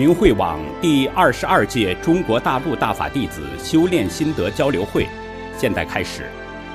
明慧网第22届中国大陆大法弟子修炼心得交流会现在开始。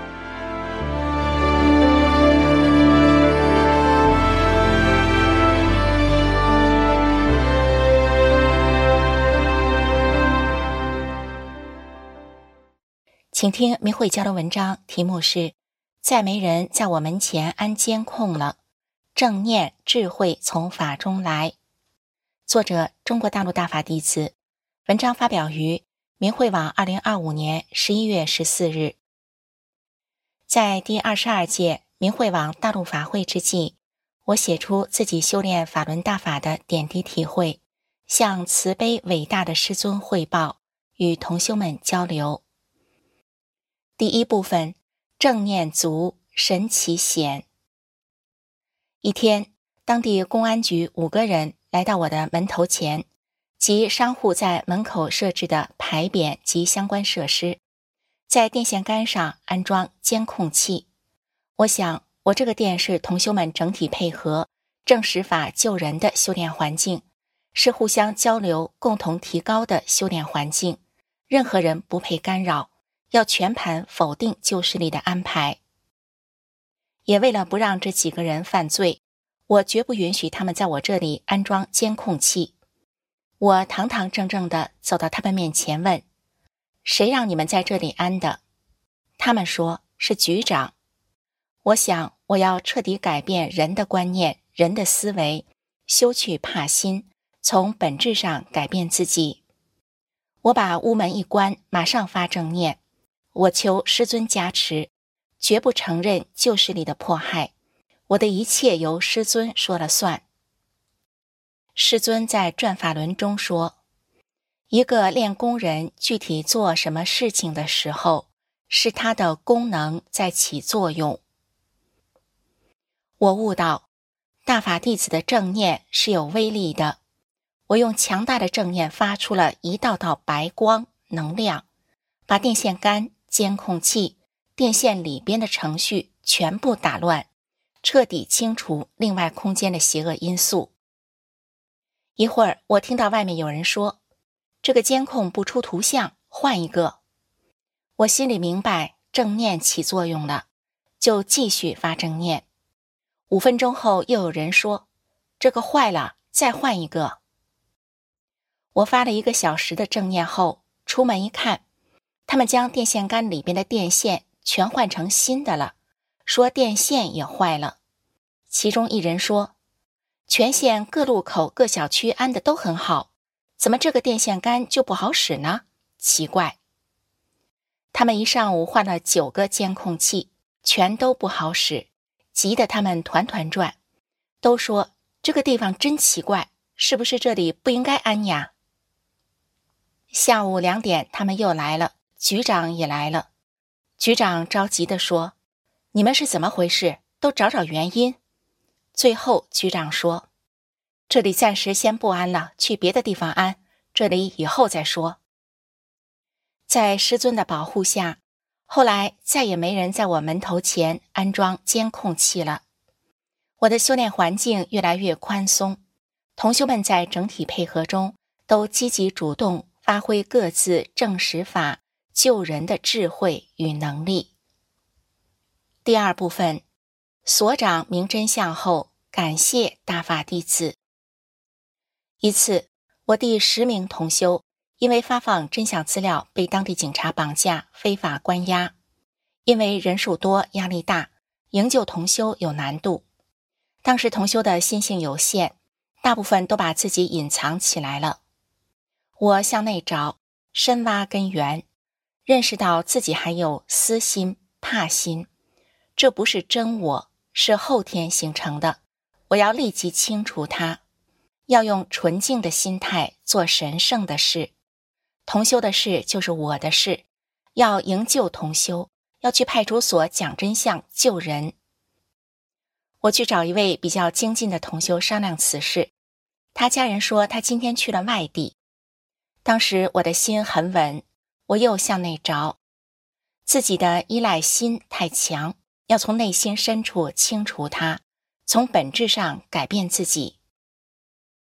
请听明慧交流文章，题目是再没人在我门前安监控了，正念智慧从法中来。作者中国大陆大法弟子，文章发表于明慧网2025年11月14日。在第22届明慧网大陆法会之际，我写出自己修炼法轮大法的点滴体会，向慈悲伟大的师尊汇报，与同修们交流。第一部分，正念足，神奇显。一天，当地公安局5个人来到我的门头前，及商户在门口设置的牌匾及相关设施，在电线杆上安装监控器。我想，我这个店是同修们整体配合正实法救人的修炼环境，是互相交流共同提高的修炼环境，任何人不配干扰，要全盘否定旧势力的安排。也为了不让这几个人犯罪，我绝不允许他们在我这里安装监控器。我堂堂正正地走到他们面前问，谁让你们在这里安的？他们说是局长。我想我要彻底改变人的观念，人的思维，修去怕心，从本质上改变自己。我把屋门一关，马上发正念，我求师尊加持，绝不承认旧势力的迫害，我的一切由师尊说了算。师尊在转法轮中说，一个练功人具体做什么事情的时候，是他的功能在起作用。我悟到，大法弟子的正念是有威力的。我用强大的正念发出了一道道白光能量，把电线杆、监控器、电线里边的程序全部打乱，彻底清除另外空间的邪恶因素。一会儿，我听到外面有人说，这个监控不出图像，换一个。我心里明白正念起作用了，就继续发正念。5分钟后，又有人说，这个坏了，再换一个。我发了1个小时的正念后，出门一看，他们将电线杆里边的电线全换成新的了，说电线也坏了。其中一人说，全县各路口各小区安的都很好，怎么这个电线杆就不好使呢？奇怪。他们一上午换了9个监控器，全都不好使，急得他们团团转，都说这个地方真奇怪，是不是这里不应该安呀？下午2点，他们又来了，局长也来了。局长着急地说，你们是怎么回事？都找找原因。最后局长说，这里暂时先不安了，去别的地方安，这里以后再说。在师尊的保护下，后来再也没人在我门头前安装监控器了。我的修炼环境越来越宽松，同修们在整体配合中都积极主动发挥各自正实法救人的智慧与能力。第2部分，所长明真相后，感谢大法弟子。一次，我第10名同修因为发放真相资料被当地警察绑架，非法关押。因为人数多，压力大，营救同修有难度。当时同修的心性有限，大部分都把自己隐藏起来了。我向内找，深挖根源，认识到自己还有私心、怕心，这不是真我，是后天形成的，我要立即清除它，要用纯净的心态做神圣的事。同修的事就是我的事，要营救同修，要去派出所讲真相救人。我去找一位比较精进的同修商量此事，他家人说他今天去了外地。当时我的心很稳，我又向内找，自己的依赖心太强，要从内心深处清除它，从本质上改变自己。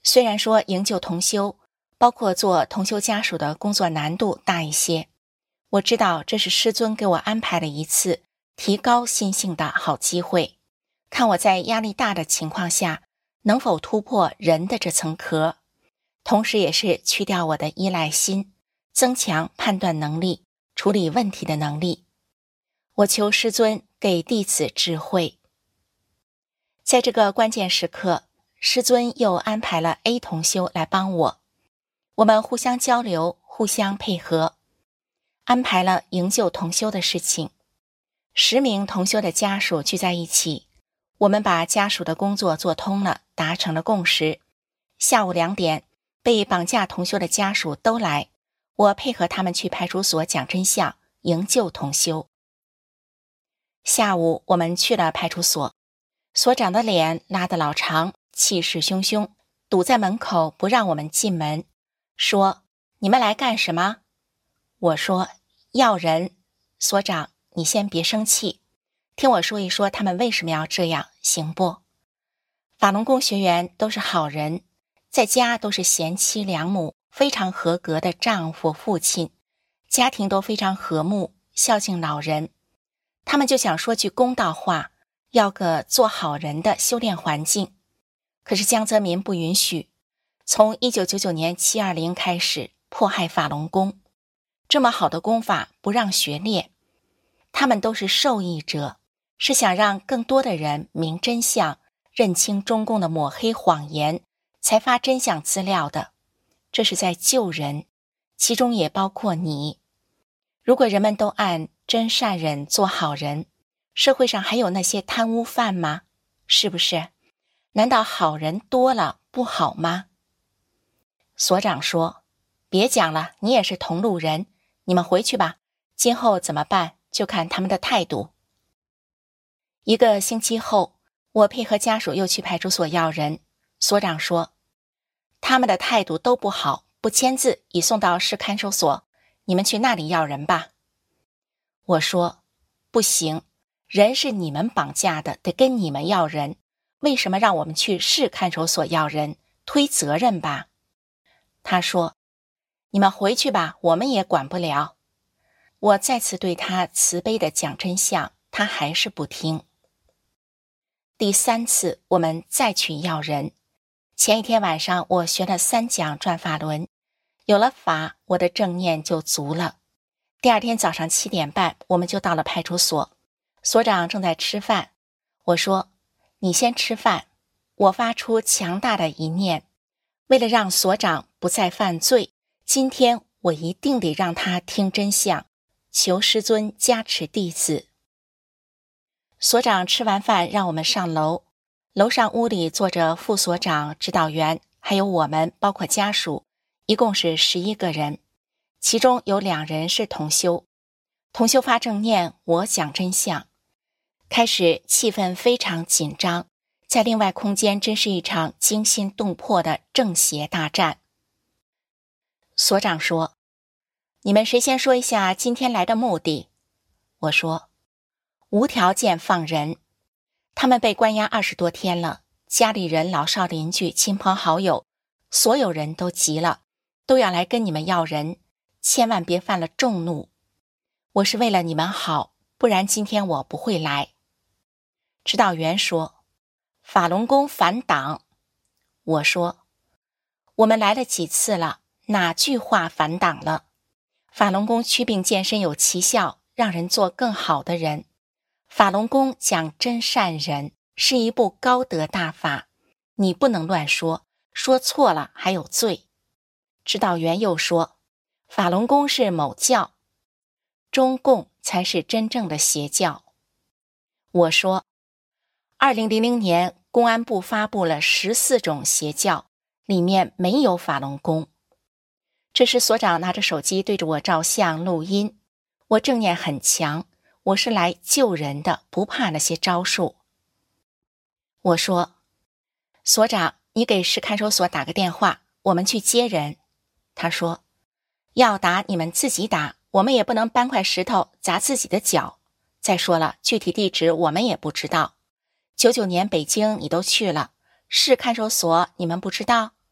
虽然说营救同修，包括做同修家属的工作难度大一些，我知道这是师尊给我安排了一次提高心性的好机会，看我在压力大的情况下能否突破人的这层壳，同时也是去掉我的依赖心，增强判断能力，处理问题的能力。我求师尊给弟子智慧。在这个关键时刻，师尊又安排了 A 同修来帮我们互相交流，互相配合，安排了营救同修的事情。10名同修的家属聚在一起，我们把家属的工作做通了，达成了共识。下午2点，被绑架同修的家属都来，我配合他们去派出所讲真相，营救同修。下午我们去了派出所，所长的脸拉得老长，气势汹汹，堵在门口不让我们进门，说：你们来干什么？我说：要人。所长，你先别生气，听我说一说他们为什么要这样，行不？法轮功学员都是好人，在家都是贤妻良母，非常合格的丈夫父亲，家庭都非常和睦，孝敬老人。他们就想说句公道话，要个做好人的修炼环境。可是江泽民不允许，从1999年720开始迫害法轮功，这么好的功法不让学练。他们都是受益者，是想让更多的人明真相，认清中共的抹黑谎言，才发真相资料的。这是在救人，其中也包括你。如果人们都按真善忍做好人，社会上还有那些贪污犯吗？是不是？难道好人多了不好吗？所长说：别讲了，你也是同路人，你们回去吧，今后怎么办就看他们的态度。1个星期后，我配合家属又去派出所要人，所长说：他们的态度都不好，不签字已送到市看守所，你们去那里要人吧。我说：不行，人是你们绑架的，得跟你们要人，为什么让我们去市看守所要人？推责任吧。他说：你们回去吧，我们也管不了。我再次对他慈悲地讲真相，他还是不听。第3次我们再去要人，前一天晚上我学了3讲转法轮，有了法，我的正念就足了。第2天早上7点半，我们就到了派出所，所长正在吃饭。我说：你先吃饭。我发出强大的一念，为了让所长不再犯罪，今天我一定得让他听真相，求师尊加持弟子。所长吃完饭让我们上楼，楼上屋里坐着副所长、指导员，还有我们，包括家属，一共是11个人，其中有2人是同修。同修发正念，我讲真相。开始气氛非常紧张，在另外空间真是一场惊心动魄的正邪大战。所长说：你们谁先说一下今天来的目的？我说：无条件放人。他们被关押20多天了，家里人、老少邻居、亲朋好友，所有人都急了，都要来跟你们要人，千万别犯了众怒。我是为了你们好，不然今天我不会来。指导员说：法轮功反党。我说：我们来了几次了，哪句话反党了？法轮功祛病健身有奇效，让人做更好的人。法轮功讲真善忍，是一部高德大法，你不能乱说，说错了还有罪。指导员又说：法轮功是某教，中共才是真正的邪教。我说：2000年公安部发布了14种邪教，里面没有法轮功。这时所长拿着手机对着我照相录音，我正念很强，我是来救人的，不怕那些招数。我说：所长，你给市看守所打个电话，我们去接人。他说：要打你们自己打，我们也不能搬块石头砸自己的脚。再说了，具体地址我们也不知道。99年北京你都去了，市看守所你们不知道？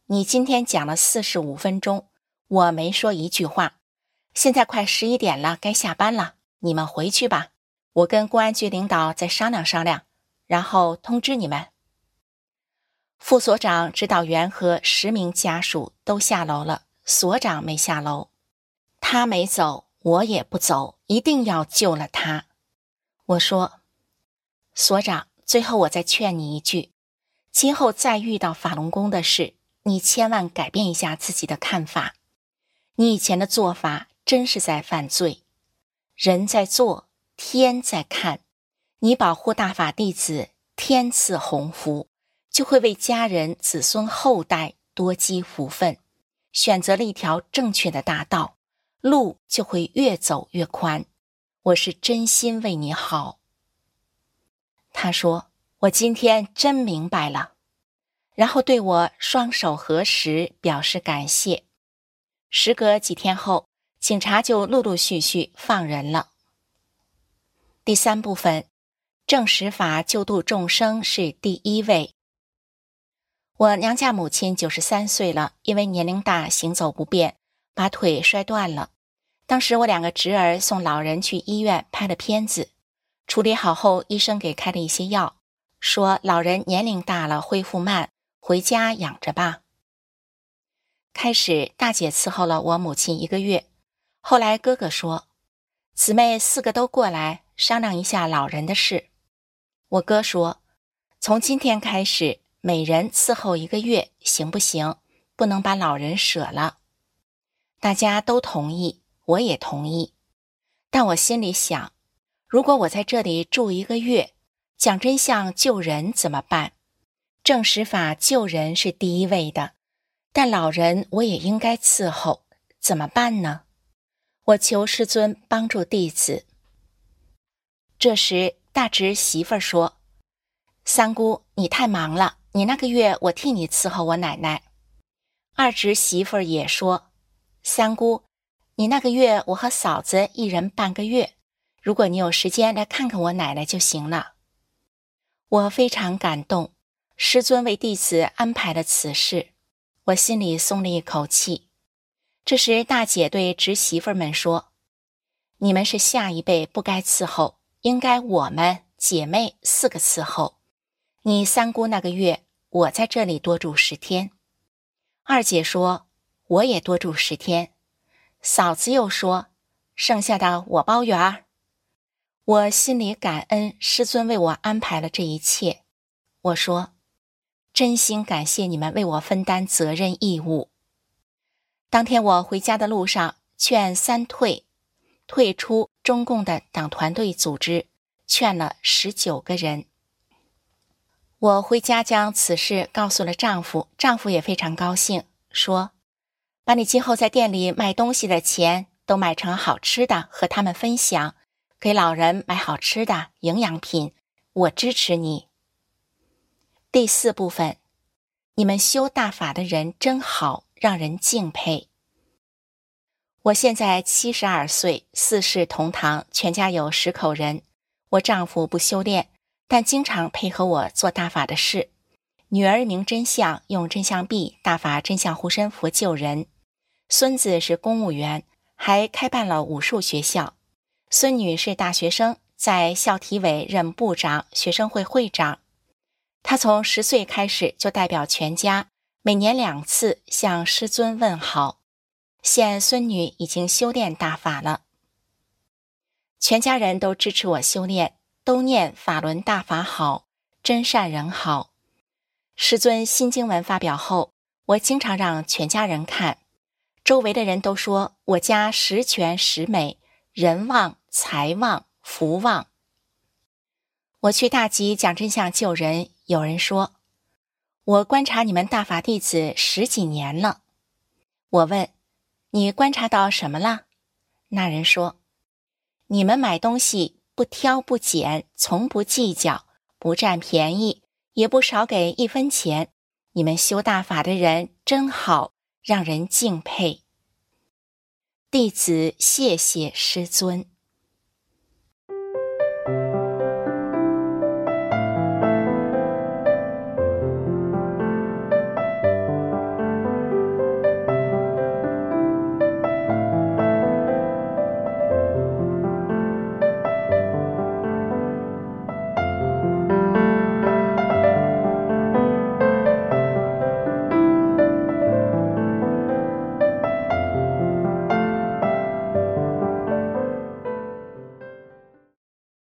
你今天讲了45分钟，我没说一句话。现在快11点了，该下班了，你们回去吧。我跟公安局领导再商量商量，然后通知你们。副所长、指导员和10名家属都下楼了，所长没下楼。他没走，我也不走，一定要救了他。我说，所长，最后我再劝你一句，今后再遇到法轮功的事，你千万改变一下自己的看法。你以前的做法真是在犯罪。人在做，天在看。你保护大法弟子，天赐鸿福，就会为家人、子孙后代多积福分。选择了一条正确的大道，路就会越走越宽。我是真心为你好。他说，我今天真明白了，然后对我双手合十表示感谢。时隔几天后，警察就陆陆续续放人了。第3部分，正实法救度众生是第1位。我娘家母亲93岁了，因为年龄大，行走不便，把腿摔断了。当时我2个侄儿送老人去医院拍了片子，处理好后，医生给开了一些药，说老人年龄大了，恢复慢，回家养着吧。开始大姐伺候了我母亲1个月，后来哥哥说，姊妹4个都过来商量一下老人的事。我哥说，从今天开始每人伺候1个月，行不行？不能把老人舍了。大家都同意，我也同意。但我心里想，如果我在这里住1个月，讲真相救人怎么办？正实法救人是第1位的，但老人我也应该伺候，怎么办呢？我求师尊帮助弟子。这时大侄媳妇儿说，三姑，你太忙了，你那个月我替你伺候我奶奶。二侄媳妇儿也说，三姑，你那个月我和嫂子1人半个月，如果你有时间来看看我奶奶就行了。我非常感动，师尊为弟子安排了此事，我心里松了一口气。这时大姐对侄媳妇们说，你们是下一辈，不该伺候，应该我们姐妹4个伺候。你三姑那个月，我在这里多住10天。二姐说，我也多住10天。嫂子又说，剩下的我包圆儿。我心里感恩师尊为我安排了这一切。我说，真心感谢你们为我分担责任义务。当天我回家的路上，劝3退，退出中共的党团队组织，劝了19个人。我回家将此事告诉了丈夫，丈夫也非常高兴，说，把你今后在店里卖东西的钱都买成好吃的和他们分享，给老人买好吃的营养品，我支持你。第4部分，你们修大法的人真好，让人敬佩。我现在72岁，4世同堂，全家有10口人。我丈夫不修炼，但经常配合我做大法的事。女儿明真相，用真相币大法真相护身符救人。孙子是公务员，还开办了武术学校。孙女是大学生，在校体委任部长、学生会会长。她从10岁开始就代表全家，每年2次向师尊问好。现孙女已经修炼大法了。全家人都支持我修炼，都念法轮大法好，真善人好。师尊新经文发表后，我经常让全家人看，周围的人都说我家10全10美，人旺、财旺、福旺。我去大集讲真相救人，有人说，我观察你们大法弟子10几年了。我问，你观察到什么了？那人说，你们买东西不挑不拣，从不计较，不占便宜，也不少给1分钱。你们修大法的人真好，让人敬佩。弟子谢谢师尊。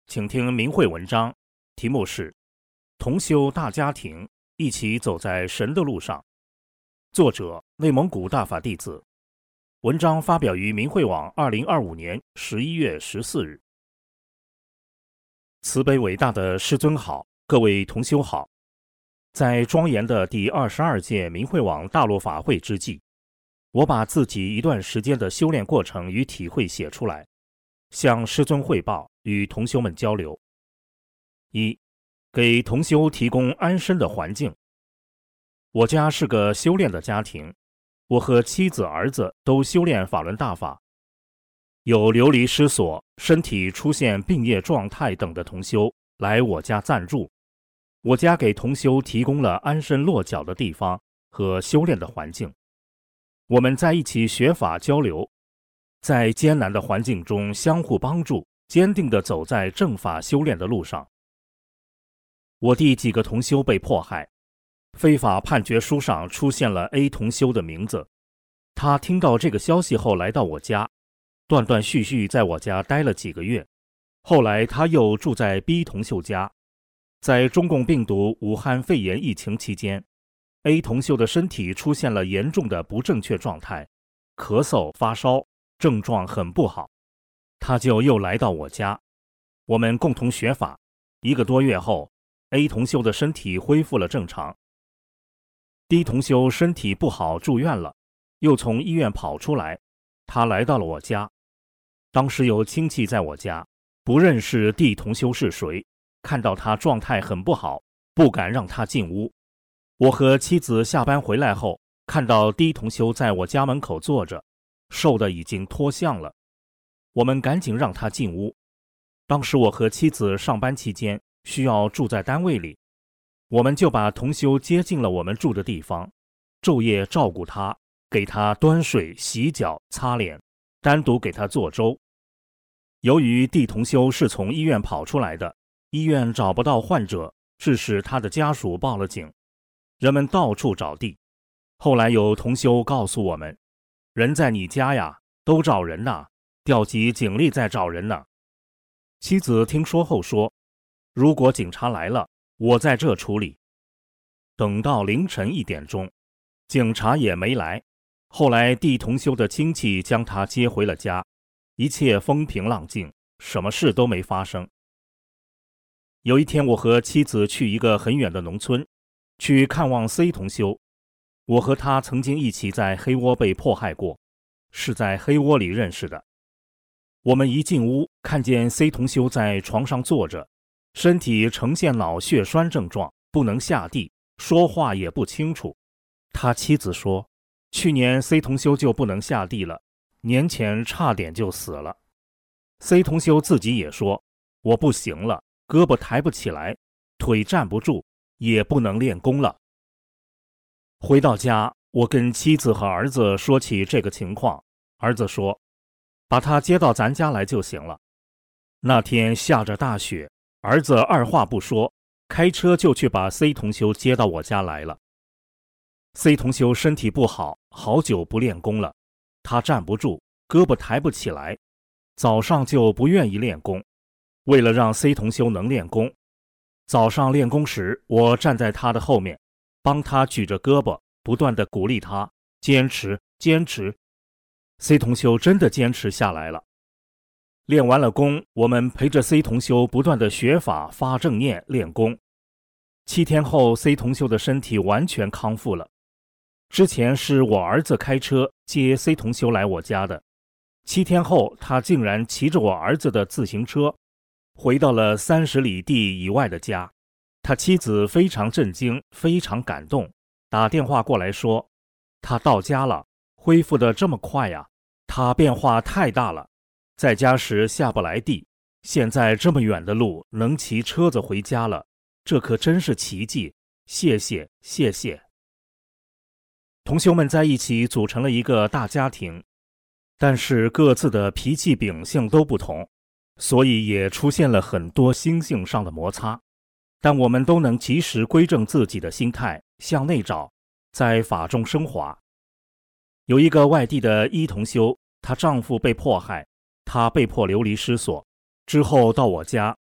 请听明慧文章，题目是同修大家庭一起走在神的路上。作者内蒙古大法弟子。文章发表于明慧网2025年11月14日。慈悲伟大的师尊好，各位同修好。在庄严的第22届明慧网大陆法会之际，我把自己一段时间的修炼过程与体会写出来，向师尊汇报，与同修们交流。一、给同修提供安身的环境。我家是个修炼的家庭，我和妻子儿子都修炼法轮大法。有流离失所、身体出现病业状态等的同修来我家暂住，我家给同修提供了安身落脚的地方和修炼的环境。我们在一起学法交流，在艰难的环境中相互帮助，坚定地走在正法修炼的路上。我弟几个同修被迫害，非法判决书上出现了 A 同修的名字。他听到这个消息后来到我家，断断续续在我家待了几个月。后来他又住在 B 同修家。在中共病毒武汉肺炎疫情期间， A 同修的身体出现了严重的不正确状态，咳嗽发烧，症状很不好。他就又来到我家，我们共同学法。1个多月后， A 同修的身体恢复了正常。D 同修身体不好住院了，又从医院跑出来，他来到了我家。当时有亲戚在我家，不认识 D 同修是谁，看到他状态很不好，不敢让他进屋。我和妻子下班回来后，看到 D 同修在我家门口坐着，瘦的已经脱相了。我们赶紧让他进屋。当时我和妻子上班期间需要住在单位里，我们就把同修接进了我们住的地方，昼夜照顾他，给他端水、洗脚、擦脸，单独给他做粥。由于 D 同修是从医院跑出来的，医院找不到患者，致使他的家属报了警。人们到处找地。后来有同修告诉我们，人在你家呀，都找人呐，调集警力在找人呢。妻子听说后说，如果警察来了，我在这处理。等到凌晨1点钟，警察也没来。后来D 同修的亲戚将他接回了家，一切风平浪静，什么事都没发生。有一天，我和妻子去一个很远的农村，去看望 C 同修。我和他曾经一起在黑窝被迫害过，是在黑窝里认识的。我们一进屋，看见 C 同修在床上坐着，身体呈现脑血栓症状，不能下地，说话也不清楚。他妻子说，去年 C 同修就不能下地了，年前差点就死了。C 同修自己也说，我不行了，胳膊抬不起来，腿站不住，也不能练功了。回到家，我跟妻子和儿子说起这个情况，儿子说，把他接到咱家来就行了。那天下着大雪，儿子二话不说，开车就去把 C 同修接到我家来了。C 同修身体不好，好久不练功了，他站不住，胳膊抬不起来，早上就不愿意练功。为了让 C 同修能练功，早上练功时，我站在他的后面，帮他举着胳膊，不断地鼓励他，坚持，坚持。C 同修真的坚持下来了。练完了功，我们陪着 C 同修不断地学法、发正念、练功。7天后， C 同修的身体完全康复了。之前是我儿子开车接 C 同修来我家的，7天后，他竟然骑着我儿子的自行车回到了30里地以外的家。他妻子非常震惊，非常感动，打电话过来说，他到家了，恢复得这么快呀，他变化太大了，在家时下不来地，现在这么远的路能骑车子回家了，这可真是奇迹，谢谢，谢谢。同修们在一起组成了一个大家庭，但是各自的脾气秉性都不同，所以也出现了很多心性上的摩擦。但我们都能及时归正自己的心态，向内找，在法中升华。有一个外地的一同修，她丈夫被迫害，她被迫流离失所，之后到我家，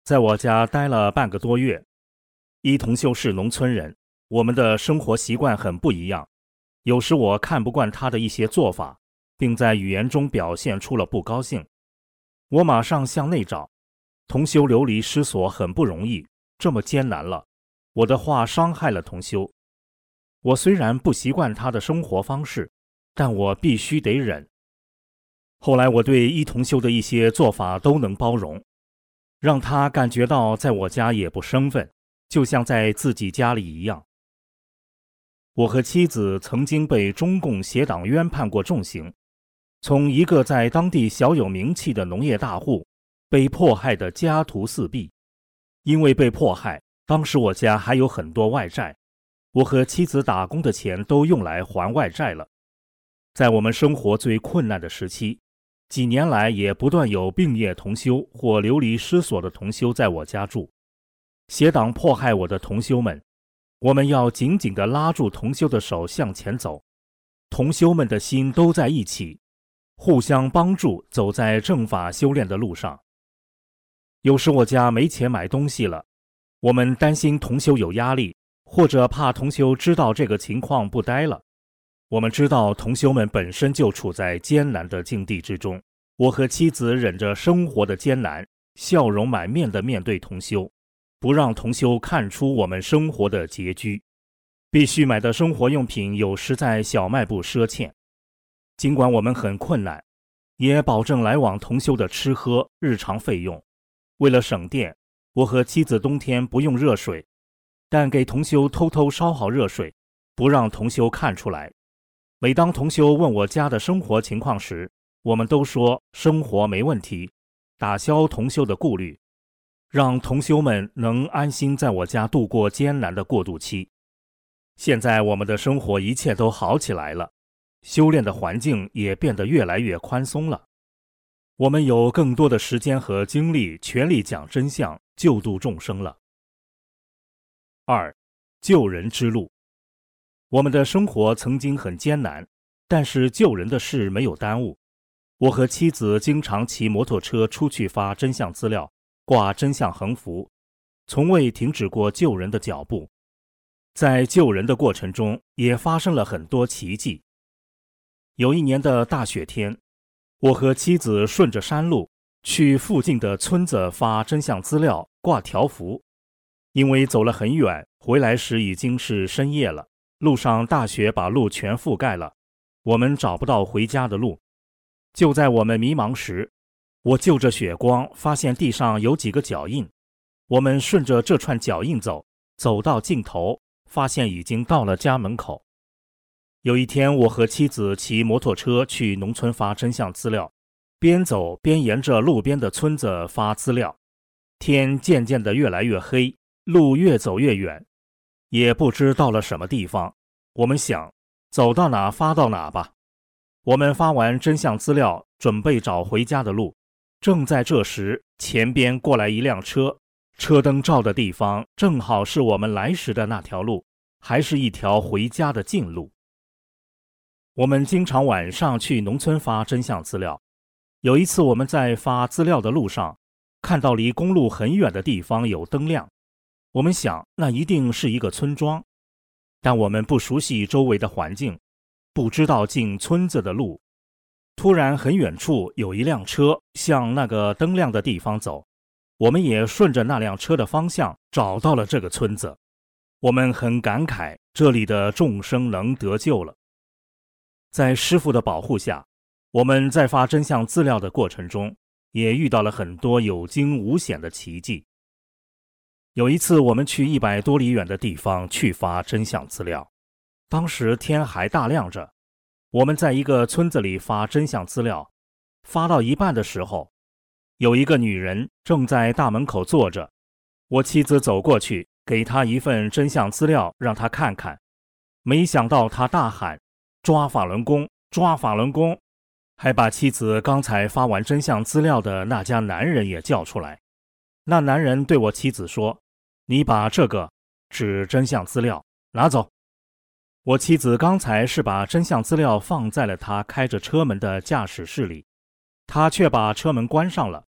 在我家待了半个多月。一同修是农村人，我们的生活习惯很不一样，有时我看不惯他的一些做法，并在语言中表现出了不高兴。我马上向内找，同修流离失所很不容易，这么艰难了，我的话伤害了同修。我虽然不习惯他的生活方式，但我必须得忍。后来我对一同修的一些做法都能包容，让他感觉到在我家也不生分，就像在自己家里一样。我和妻子曾经被中共邪党冤判过重刑，从一个在当地小有名气的农业大户被迫害的家徒四壁。因为被迫害，当时我家还有很多外债，我和妻子打工的钱都用来还外债了。在我们生活最困难的时期，几年来也不断有病业同修或流离失所的同修在我家住。邪党迫害我的同修们，我们要紧紧地拉住同修的手向前走，同修们的心都在一起，互相帮助，走在正法修炼的路上。有时我家没钱买东西了，我们担心同修有压力，或者怕同修知道这个情况不待了。我们知道同修们本身就处在艰难的境地之中，我和妻子忍着生活的艰难，笑容满面地面对同修，不让同修看出我们生活的拮据。必须买的生活用品有时在小卖部赊欠。尽管我们很困难，也保证来往同修的吃喝日常费用。为了省电，我和妻子冬天不用热水，但给同修偷偷烧好热水，不让同修看出来。每当同修问我家的生活情况时，我们都说生活没问题，打消同修的顾虑，让同修们能安心在我家度过艰难的过渡期。现在我们的生活一切都好起来了，修炼的环境也变得越来越宽松了。我们有更多的时间和精力，全力讲真相，救度众生了。2. 救人之路。我们的生活曾经很艰难，但是救人的事没有耽误。我和妻子经常骑摩托车出去发真相资料，挂真相横幅，从未停止过救人的脚步。在救人的过程中，也发生了很多奇迹。有一年的大雪天，我和妻子顺着山路去附近的村子发真相资料，挂条幅。因为走了很远，回来时已经是深夜了，路上大雪把路全覆盖了，我们找不到回家的路。就在我们迷茫时，我就着雪光发现地上有几个脚印，我们顺着这串脚印走，走到尽头，发现已经到了家门口。有一天，我和妻子骑摩托车去农村发真相资料，边走边沿着路边的村子发资料。天渐渐的越来越黑，路越走越远，也不知到了什么地方。我们想，走到哪发到哪吧。我们发完真相资料，准备找回家的路。正在这时，前边过来一辆车，车灯照的地方正好是我们来时的那条路，还是一条回家的近路。我们经常晚上去农村发真相资料。有一次我们在发资料的路上，看到离公路很远的地方有灯亮，我们想那一定是一个村庄，但我们不熟悉周围的环境，不知道进村子的路。突然很远处有一辆车向那个灯亮的地方走，我们也顺着那辆车的方向找到了这个村子。我们很感慨这里的众生能得救了。在师父的保护下，我们在发真相资料的过程中，也遇到了很多有惊无险的奇迹。有一次我们去100多里远的地方去发真相资料，当时天还大亮着，我们在一个村子里发真相资料，发到一半的时候，有一个女人正在大门口坐着，我妻子走过去给她一份真相资料让她看看，没想到她大喊抓法轮功，抓法轮功，还把妻子刚才发完真相资料的那家男人也叫出来。那男人对我妻子说，你把这个指真相资料拿走。我妻子刚才是把真相资料放在了他开着车门的驾驶室里，他却把车门关上了，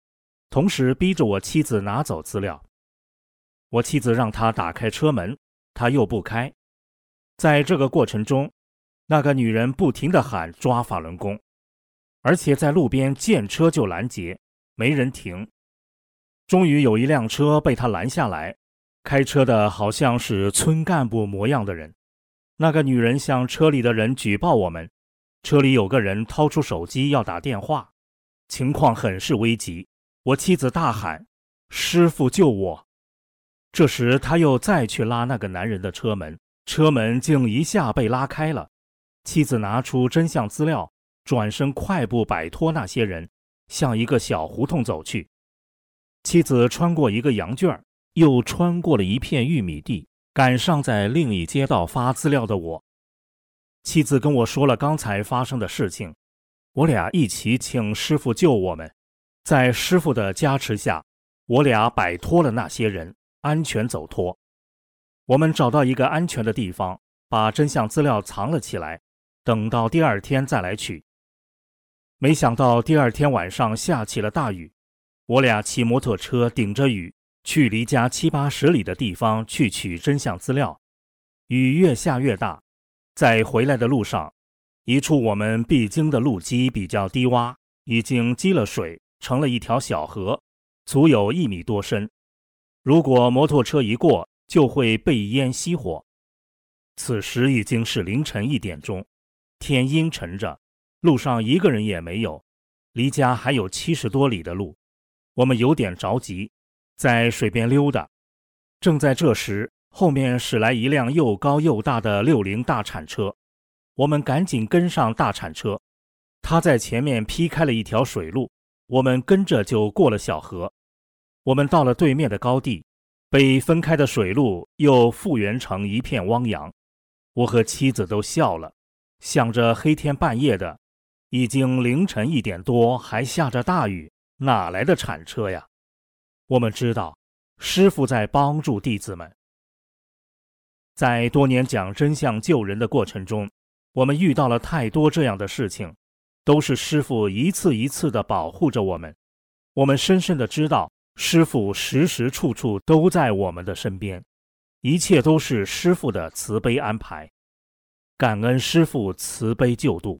同时逼着我妻子拿走资料。我妻子让他打开车门，他又不开。在这个过程中，那个女人不停地喊抓法轮功，而且在路边见车就拦截，没人停。终于有一辆车被他拦下来，开车的好像是村干部模样的人。那个女人向车里的人举报我们，车里有个人掏出手机要打电话，情况很是危急。我妻子大喊：师父救我！这时他又再去拉那个男人的车门，车门竟一下被拉开了。妻子拿出真相资料，转身快步摆脱那些人，向一个小胡同走去。妻子穿过一个羊圈，又穿过了一片玉米地，赶上在另一街道发资料的我。妻子跟我说了刚才发生的事情，我俩一起请师父救我们。在师父的加持下，我俩摆脱了那些人，安全走脱。我们找到一个安全的地方，把真相资料藏了起来，等到第二天再来取。没想到第二天晚上下起了大雨，我俩骑摩托车顶着雨去离家70-80里的地方去取真相资料。雨越下越大，在回来的路上，一处我们必经的路基比较低洼，已经积了水，成了一条小河，足有1米多深。如果摩托车一过，就会被淹熄火。此时已经是凌晨1点钟，天阴沉着，路上一个人也没有，离家还有70多里的路。我们有点着急，在水边溜达。正在这时，后面驶来一辆又高又大的60大铲车，我们赶紧跟上大铲车。他在前面劈开了一条水路，我们跟着就过了小河。我们到了对面的高地，被分开的水路又复原成一片汪洋。我和妻子都笑了，想着黑天半夜的，已经凌晨1点多，还下着大雨，哪来的铲车呀？我们知道师父在帮助弟子们。在多年讲真相救人的过程中，我们遇到了太多这样的事情，都是师父一次一次地保护着我们。我们深深地知道，师父时时处处都在我们的身边，一切都是师父的慈悲安排。感恩师父慈悲救度。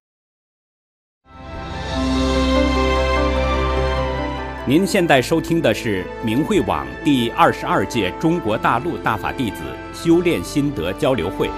您现在收听的是明慧网第22届中国大陆大法弟子修炼心得交流会。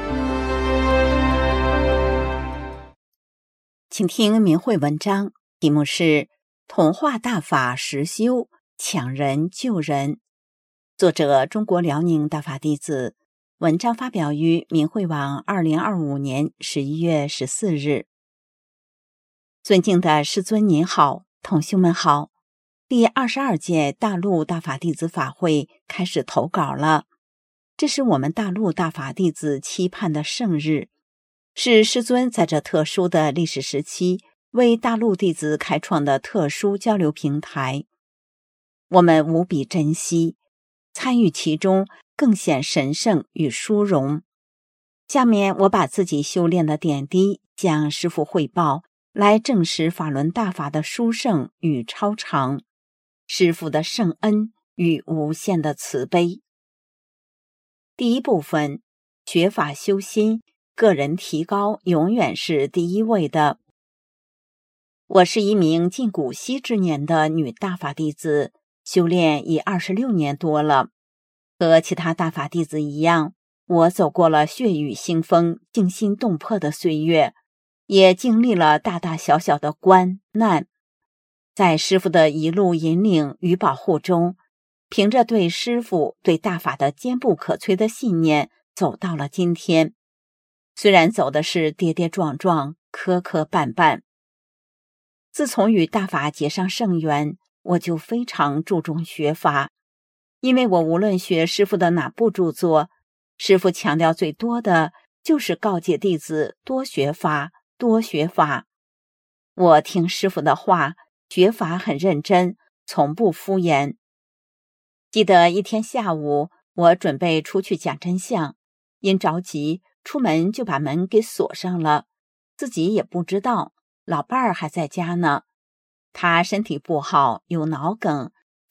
请听明慧文章，题目是同化大法实修，抢人救人。作者中国辽宁大法弟子，文章发表于明慧网2025年11月14日。尊敬的师尊您好，同修们好。第22届大陆大法弟子法会开始投稿了，这是我们大陆大法弟子期盼的盛日，是师尊在这特殊的历史时期为大陆弟子开创的特殊交流平台。我们无比珍惜，参与其中更显神圣与殊荣。下面我把自己修炼的点滴向师父汇报，来证实法轮大法的殊胜与超常，师父的圣恩与无限的慈悲。第一部分，学法修心，个人提高永远是第一位的。我是一名近古稀之年的女大法弟子，修炼已26年多了。和其他大法弟子一样，我走过了血雨腥风、惊心动魄的岁月，也经历了大大小小的关难。在师父的一路引领与保护中，凭着对师父对大法的坚不可摧的信念，走到了今天。虽然走的是跌跌撞撞、磕磕绊绊。自从与大法结上圣缘，我就非常注重学法，因为我无论学师父的哪部著作，师父强调最多的就是告诫弟子多学法，多学法。我听师父的话，学法很认真，从不敷衍。记得一天下午，我准备出去讲真相，因着急，出门就把门给锁上了，自己也不知道，老伴儿还在家呢。他身体不好，有脑梗，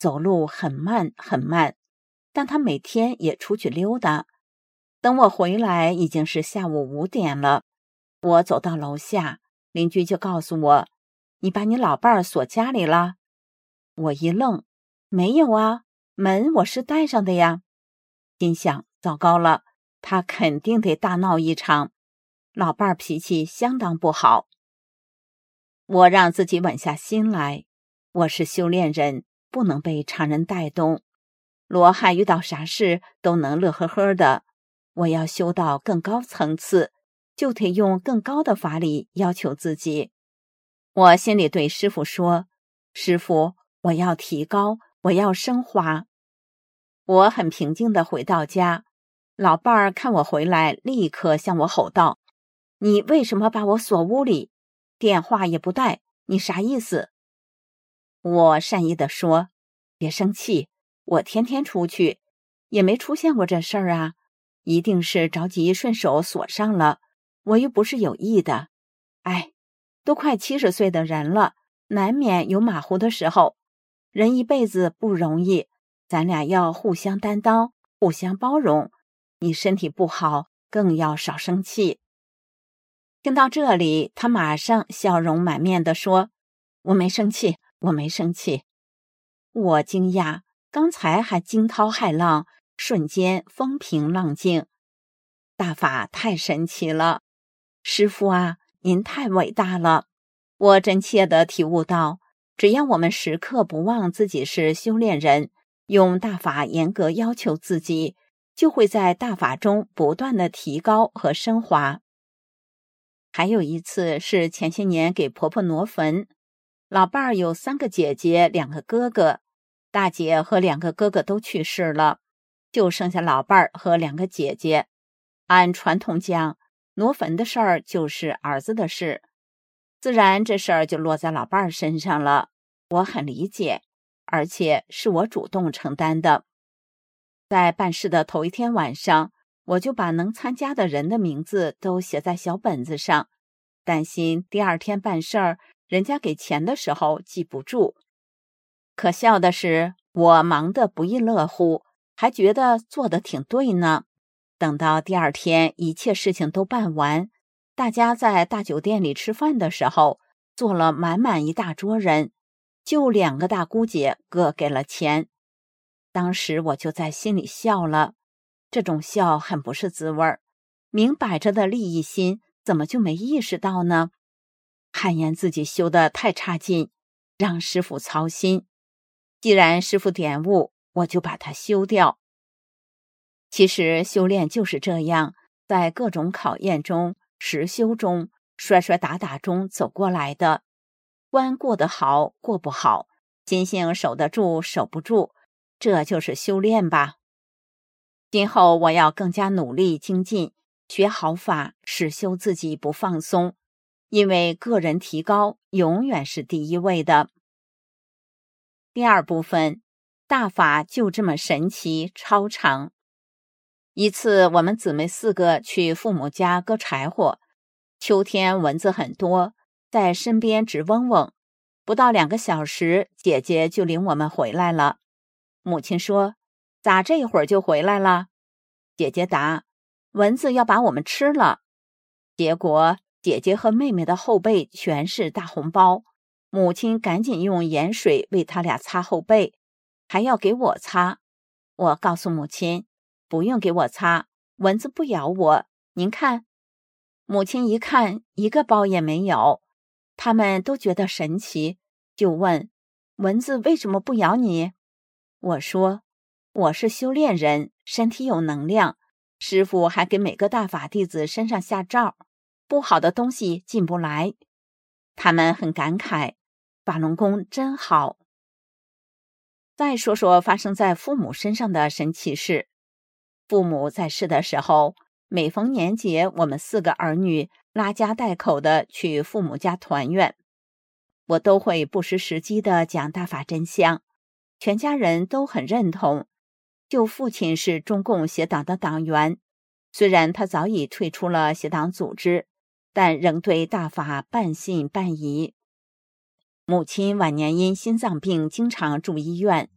走路很慢很慢，但他每天也出去溜达。等我回来已经是下午5点了，我走到楼下，邻居就告诉我，你把你老伴儿锁家里了？我一愣，没有啊，门我是带上的呀。心想，糟糕了，他肯定得大闹一场，老伴儿脾气相当不好。我让自己稳下心来，我是修炼人，不能被常人带动。罗汉遇到啥事都能乐呵呵的，我要修到更高层次，就得用更高的法理要求自己。我心里对师父说，师父，我要提高，我要升华。我很平静地回到家，老伴儿看我回来，立刻向我吼道，你为什么把我锁屋里？电话也不带，你啥意思？我善意地说，别生气，我天天出去，也没出现过这事儿啊，一定是着急顺手锁上了，我又不是有意的。哎，都快70岁的人了，难免有马虎的时候，人一辈子不容易，咱俩要互相担当，互相包容，你身体不好，更要少生气。听到这里，他马上笑容满面地说，我没生气，我没生气。我惊讶，刚才还惊涛骇浪，瞬间风平浪静。大法太神奇了，师父啊，您太伟大了。我真切地体悟到，只要我们时刻不忘自己是修炼人，用大法严格要求自己，就会在大法中不断的提高和升华。还有一次是前些年给婆婆挪坟，老伴儿有3个姐姐2个哥哥，大姐和2个哥哥都去世了，就剩下老伴儿和2个姐姐。按传统讲，挪坟的事儿就是儿子的事，自然这事儿就落在老伴儿身上了。我很理解，而且是我主动承担的。在办事的头一天晚上，我就把能参加的人的名字都写在小本子上，担心第2天办事儿，人家给钱的时候记不住。可笑的是，我忙得不亦乐乎，还觉得做得挺对呢。等到第2天一切事情都办完，大家在大酒店里吃饭的时候，坐了满满一大桌人，就2个大姑姐各给了钱。当时我就在心里笑了，这种笑很不是滋味儿，明摆着的利益心怎么就没意识到呢？汗颜自己修得太差劲，让师父操心。既然师父点悟，我就把它修掉。其实修炼就是这样，在各种考验中、实修中、摔摔打打中走过来的。关过得好，过不好，心性守得住，守不住，这就是修炼吧。今后我要更加努力精进，学好法，实修自己不放松，因为个人提高永远是第一位的。第2部分，大法就这么神奇超常。一次我们姊妹4个去父母家割柴火，秋天蚊子很多，在身边直嗡嗡，不到2个小时，姐姐就领我们回来了。母亲说，咋这会儿就回来了？姐姐答，蚊子要把我们吃了。结果姐姐和妹妹的后背全是大红包，母亲赶紧用盐水为他俩擦后背，还要给我擦。我告诉母亲，不用给我擦，蚊子不咬我，您看。母亲一看，一个包也没有。他们都觉得神奇，就问，蚊子为什么不咬你？我说，我是修炼人，身体有能量，师父还给每个大法弟子身上下罩，不好的东西进不来。他们很感慨，法轮功真好。再说说发生在父母身上的神奇事。父母在世的时候，每逢年节，我们4个儿女拉家带口的去父母家团圆，我都会不失时机的讲大法真相，全家人都很认同。就父亲是中共协党的党员，虽然他早已退出了协党组织，但仍对大法半信半疑。母亲晚年因心脏病经常住医院，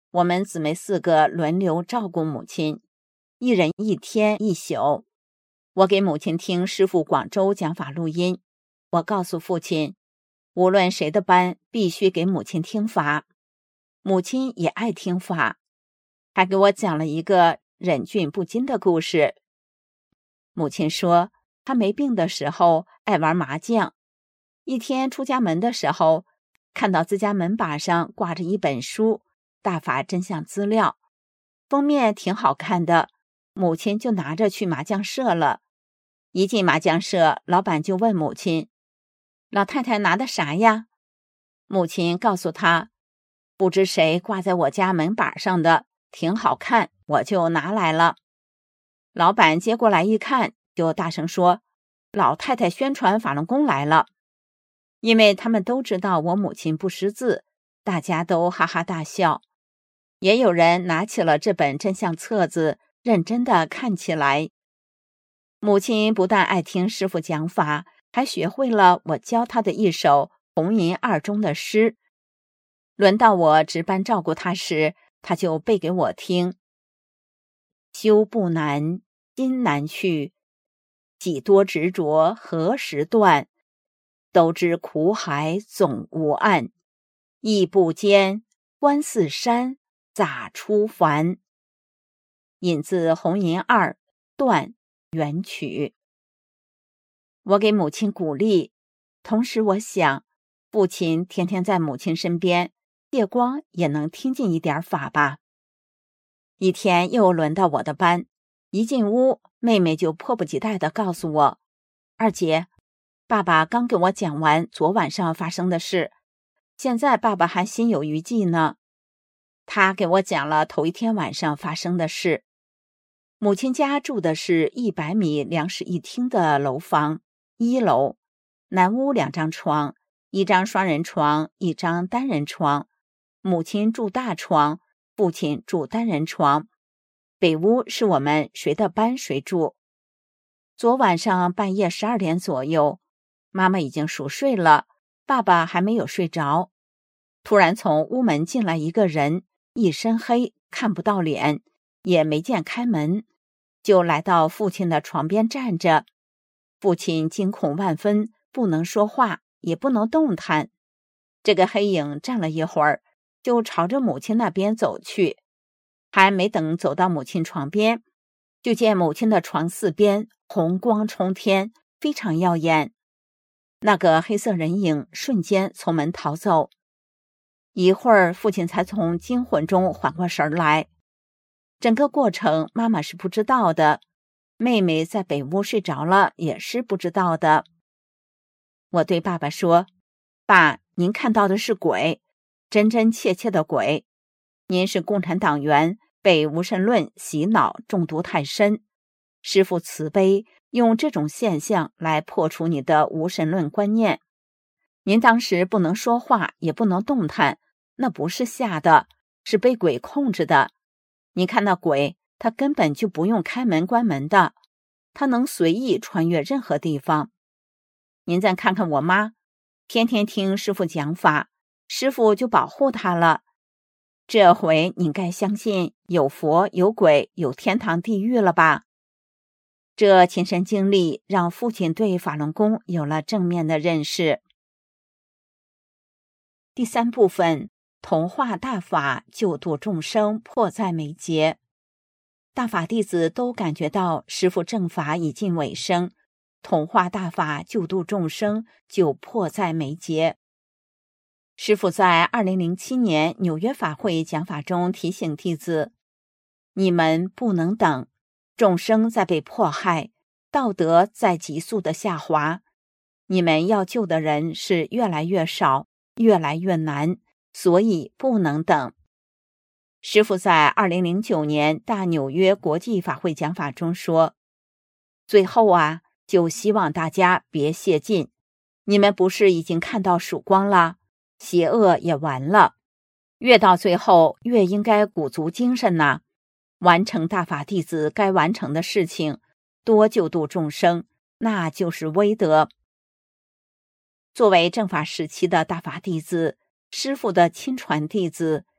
我们姊妹4个轮流照顾母亲，一人1天1宿。我给母亲听师父广州讲法录音，我告诉父亲，无论谁的班必须给母亲听法，母亲也爱听法，还给我讲了一个忍俊不禁的故事。母亲说，她没病的时候爱玩麻将，一天出家门的时候，看到自家门把上挂着一本书，大法真相资料，封面挺好看的，母亲就拿着去麻将社了。一进麻将社，老板就问母亲，老太太拿的啥呀？母亲告诉他，不知谁挂在我家门板上的，挺好看，我就拿来了。老板接过来一看，就大声说，老太太宣传法轮功来了。因为他们都知道我母亲不识字，大家都哈哈大笑。也有人拿起了这本真相册子，认真地看起来。母亲不但爱听师父讲法，还学会了我教她的一首红银二中的诗。轮到我值班照顾她时，她就背给我听。修不难，心难去，几多执着何时断？都知苦海总无岸，亦不坚，观似山，咋出凡？引自红银二段原曲。我给母亲鼓励，同时我想，父亲天天在母亲身边，借光也能听进一点法吧。一天又轮到我的班，一进屋，妹妹就迫不及待地告诉我，二姐，爸爸刚给我讲完昨晚上发生的事，现在爸爸还心有余悸呢。他给我讲了头一天晚上发生的事。母亲家住的是100米2室1厅的楼房，1楼，南屋2张床，一张双人床，一张单人床。母亲住大床，父亲住单人床。北屋是我们谁的班谁住。昨晚上半夜12点左右，妈妈已经熟睡了，爸爸还没有睡着。突然从屋门进来一个人，一身黑，看不到脸，也没见开门，就来到父亲的床边站着。父亲惊恐万分，不能说话，也不能动弹。这个黑影站了一会儿，就朝着母亲那边走去。还没等走到母亲床边，就见母亲的床4边红光冲天，非常耀眼。那个黑色人影瞬间从门逃走。一会儿，父亲才从惊魂中缓过神来。整个过程妈妈是不知道的，妹妹在北屋睡着了也是不知道的。我对爸爸说，爸，您看到的是鬼，真真切切的鬼。您是共产党员，被无神论洗脑中毒太深，师父慈悲，用这种现象来破除你的无神论观念。您当时不能说话，也不能动弹，那不是吓的，是被鬼控制的。你看那鬼，他根本就不用开门关门的，他能随意穿越任何地方。您再看看我妈，天天听师父讲法，师父就保护她了。这回你该相信有佛有鬼有天堂地狱了吧？这亲身经历让父亲对法轮功有了正面的认识。第3部分，同化大法，救度众生，迫在眉睫。大法弟子都感觉到师父正法已近尾声，同化大法，救度众生就迫在眉睫。师父在2007年纽约法会讲法中提醒弟子，你们不能等，众生在被迫害，道德在急速的下滑，你们要救的人是越来越少，越来越难，所以不能等。师父在2009年大纽约国际法会讲法中说，最后啊，就希望大家别懈劲，你们不是已经看到曙光了，邪恶也完了，越到最后越应该鼓足精神呐，完成大法弟子该完成的事情，多救度众生，那就是威德。作为正法时期的大法弟子，师父的亲传弟子，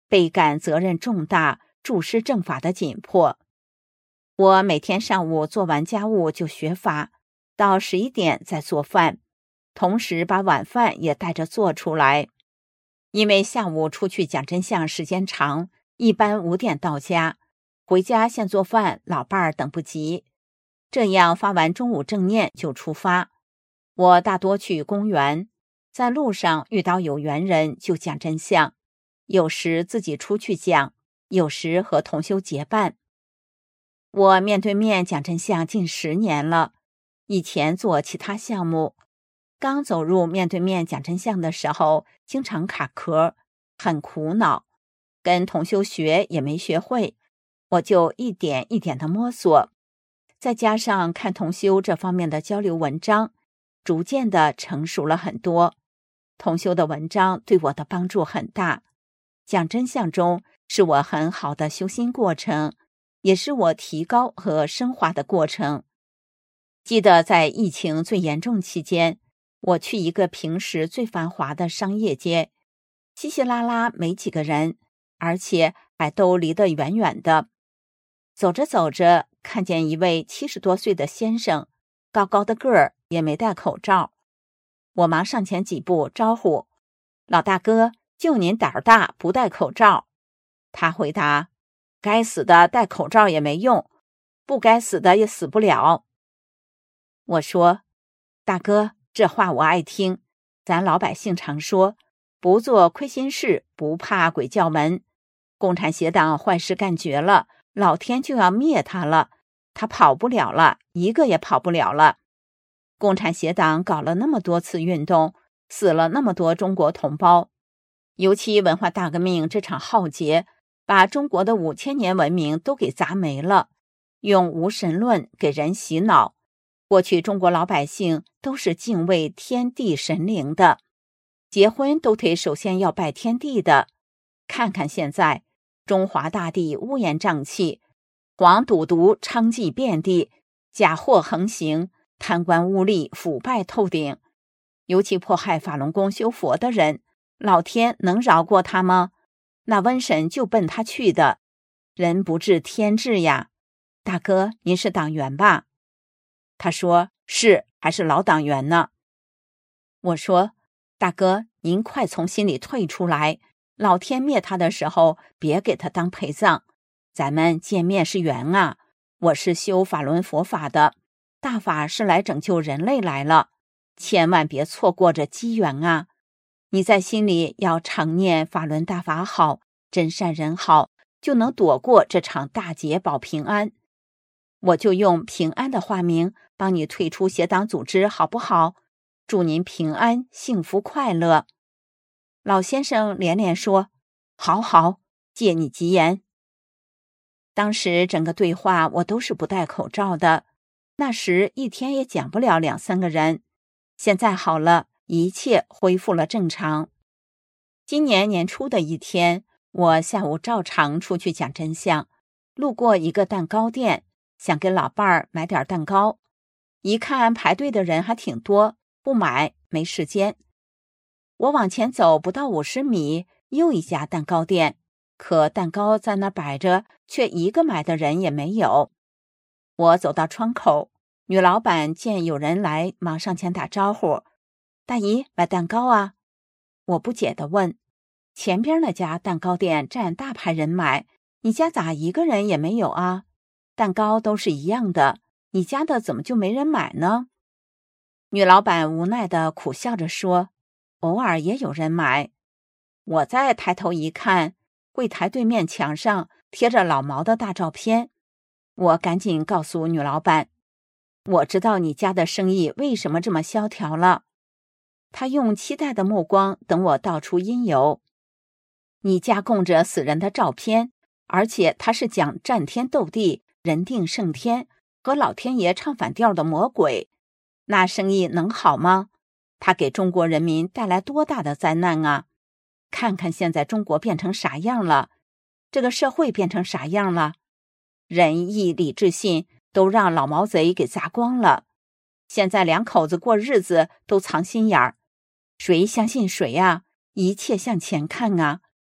倍感责任重大、注师正法的紧迫。我每天上午做完家务就学法，到11点再做饭，同时把晚饭也带着做出来。因为下午出去讲真相时间长，一般5点到家，回家先做饭，老伴儿等不及。这样发完中午正念就出发。我大多去公园，在路上遇到有缘人就讲真相，有时自己出去讲，有时和同修结伴。我面对面讲真相近10年了，以前做其他项目，刚走入面对面讲真相的时候，经常卡壳，很苦恼，跟同修学也没学会，我就一点一点的摸索，再加上看同修这方面的交流文章，逐渐的成熟了很多。同修的文章对我的帮助很大，讲真相中是我很好的修心过程，也是我提高和升华的过程。记得在疫情最严重期间，我去一个平时最繁华的商业街，稀稀拉拉没几个人，而且还都离得远远的。走着走着，看见一位70多岁的先生，高高的个儿，也没戴口罩。我忙上前几步招呼：“老大哥，就您胆儿大，不戴口罩。”他回答：“该死的，戴口罩也没用，不该死的也死不了。”我说：“大哥，这话我爱听，咱老百姓常说，不做亏心事，不怕鬼叫门。共产邪党坏事干绝了，老天就要灭他了，他跑不了了，一个也跑不了了。共产邪党搞了那么多次运动，死了那么多中国同胞，尤其文化大革命这场浩劫，把中国的5000年文明都给砸没了，用无神论给人洗脑。过去中国老百姓都是敬畏天地神灵的，结婚都得首先要拜天地的。看看现在，中华大地乌烟瘴气，黄赌毒娼妓遍地，假货横行，贪官污吏腐败透顶。尤其迫害法轮功修佛的人，老天能饶过他吗？那瘟神就奔他去的。人不治天治呀。大哥，您是党员吧？他说是，还是老党员呢。我说：大哥，您快从心里退出来，老天灭他的时候，别给他当陪葬。咱们见面是缘啊，我是修法轮佛法的，大法是来拯救人类来了，千万别错过这机缘啊！你在心里要常念法轮大法好，真善人好，就能躲过这场大劫，保平安。我就用平安的化名帮你退出邪党组织，好不好？祝您平安、幸福、快乐。老先生连连说：好好，借你吉言。当时整个对话我都是不戴口罩的，那时一天也讲不了2-3个人。现在好了，一切恢复了正常。今年年初的一天，我下午照常出去讲真相，路过一个蛋糕店，想给老伴儿买点蛋糕，一看排队的人还挺多，不买，没时间。我往前走不到50米，又一家蛋糕店，可蛋糕在那摆着，却一个买的人也没有。我走到窗口，女老板见有人来，忙上前打招呼：大姨，买蛋糕啊？我不解地问：前边那家蛋糕店占大排人买，你家咋一个人也没有啊？蛋糕都是一样的，你家的怎么就没人买呢？女老板无奈地苦笑着说：偶尔也有人买。我再抬头一看，柜台对面墙上贴着老毛的大照片。我赶紧告诉女老板：我知道你家的生意为什么这么萧条了。她用期待的目光等我道出因由。你家供着死人的照片，而且他是讲战天斗地、人定胜天和老天爷唱反调的魔鬼，那生意能好吗？他给中国人民带来多大的灾难啊！看看现在中国变成啥样了，这个社会变成啥样了，仁义礼智信都让老毛贼给砸光了。现在两口子过日子都藏心眼儿，谁相信谁啊？一切向前看啊！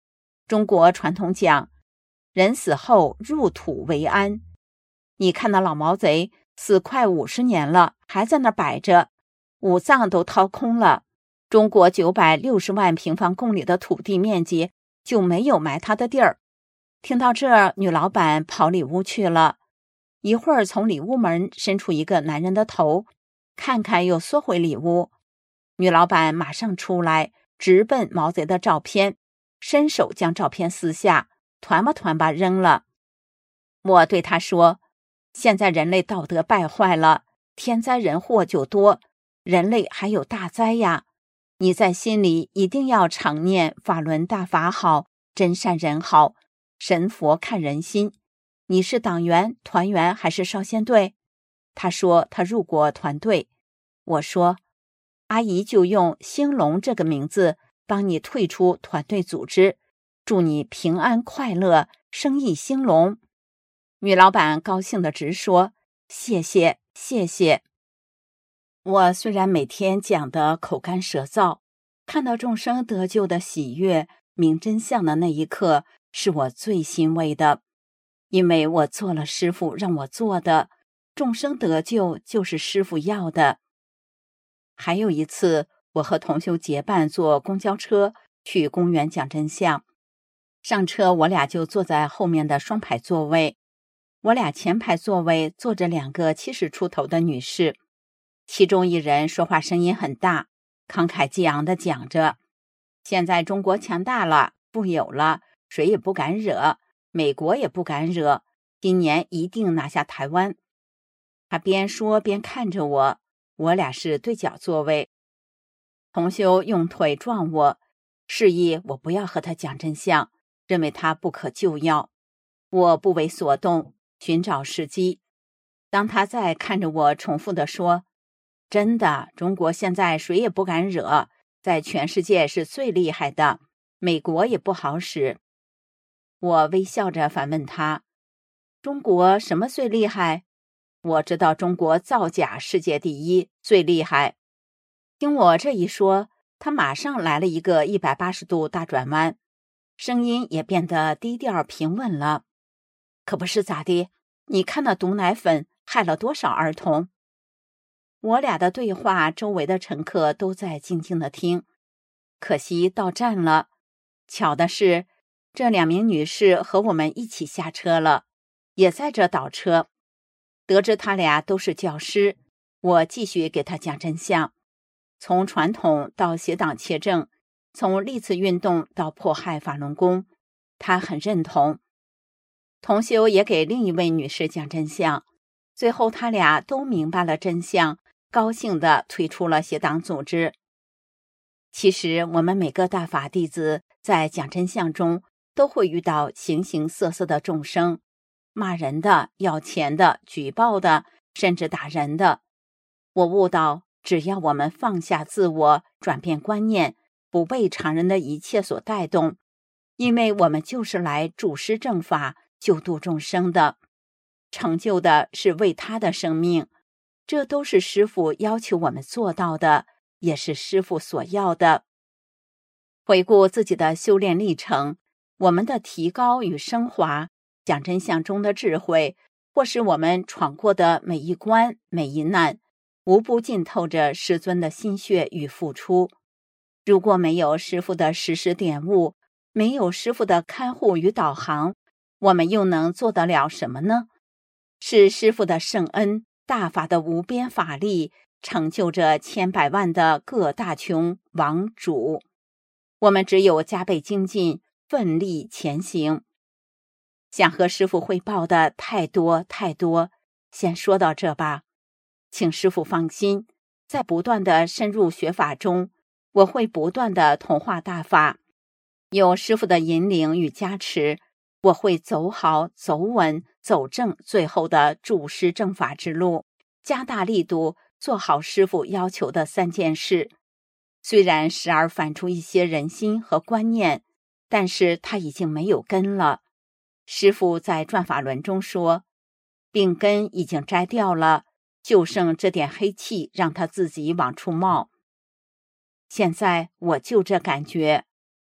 中国传统讲，人死后入土为安。你看那老毛贼死快50年了，还在那摆着，五脏都掏空了。中国960万平方公里的土地面积就没有埋他的地儿。听到这儿，女老板跑里屋去了，一会儿从里屋门伸出一个男人的头，看看又缩回里屋。女老板马上出来，直奔毛贼的照片，伸手将照片撕下，团吧扔了。我对她说，现在人类道德败坏了，天灾人祸就多，人类还有大灾呀。你在心里一定要常念法轮大法好，真善人好，神佛看人心。你是党员、团员还是少先队？他说他入过团队。我说，阿姨就用兴隆这个名字帮你退出团队组织，祝你平安快乐，生意兴隆。女老板高兴地直说，谢谢谢谢。我虽然每天讲得口干舌燥，看到众生得救的喜悦、明真相的那一刻，是我最欣慰的，因为我做了师父让我做的，众生得救就是师父要的。还有一次，我和同修结伴坐公交车去公园讲真相，上车我俩就坐在后面的双排座位，我俩前排座位坐着2个70出头的女士，其中一人说话声音很大，慷慨激昂地讲着，现在中国强大了，富有了，谁也不敢惹，美国也不敢惹，今年一定拿下台湾。他边说边看着我，我俩是对角座位。同修用腿撞我，示意我不要和他讲真相，认为他不可救药。我不为所动，寻找时机。当他再看着我重复地说，真的，中国现在谁也不敢惹，在全世界是最厉害的，美国也不好使。我微笑着反问他，中国什么最厉害？我知道中国造假世界第一，最厉害。听我这一说，他马上来了一个180度大转弯，声音也变得低调平稳了。可不是咋的，你看那毒奶粉害了多少儿童？我俩的对话，周围的乘客都在静静地听。可惜到站了，巧的是，这2名女士和我们一起下车了，也在这倒车。得知他俩都是教师，我继续给他讲真相，从传统到邪党邪正，从历次运动到迫害法轮功，他很认同。同修也给另一位女士讲真相，最后他俩都明白了真相，高兴地退出了邪党组织。其实我们每个大法弟子在讲真相中都会遇到形形色色的众生，骂人的、要钱的、举报的，甚至打人的。我悟到，只要我们放下自我，转变观念，不被常人的一切所带动，因为我们就是来主施正法，救度众生的，成就的是为他的生命，这都是师父要求我们做到的，也是师父所要的。回顾自己的修炼历程，我们的提高与升华，讲真相中的智慧，或是我们闯过的每一关每一难，无不浸透着师尊的心血与付出。如果没有师父的时时点悟，没有师父的看护与导航，我们又能做得了什么呢？是师父的圣恩，大法的无边法力，成就着千百万的各大穷王主。我们只有加倍精进，奋力前行。想和师父汇报的太多太多，先说到这吧。请师父放心，在不断的深入学法中，我会不断的同化大法，有师父的引领与加持，我会走好走稳走正最后的助师正法之路，加大力度做好师父要求的3件事。虽然时而反出一些人心和观念，但是它已经没有根了。师父在转法轮中说，病根已经摘掉了，就剩这点黑气让它自己往出冒。现在我就这感觉，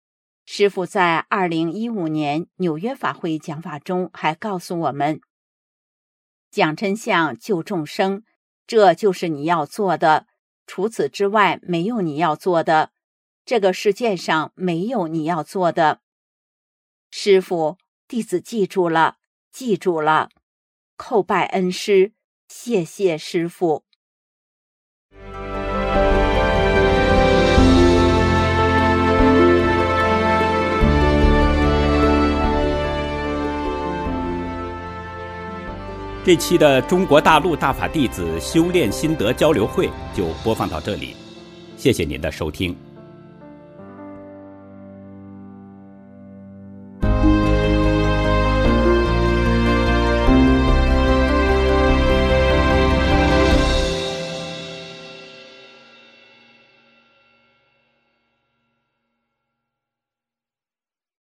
师父在2015年纽约法会讲法中还告诉我们，讲真相救众生，这就是你要做的，除此之外没有你要做的，这个世界上没有你要做的。师父，弟子记住了，记住了，叩拜恩师，谢谢师父。 这期的中国大陆大法弟子修炼心得交流会就播放到这里，谢谢您的收听。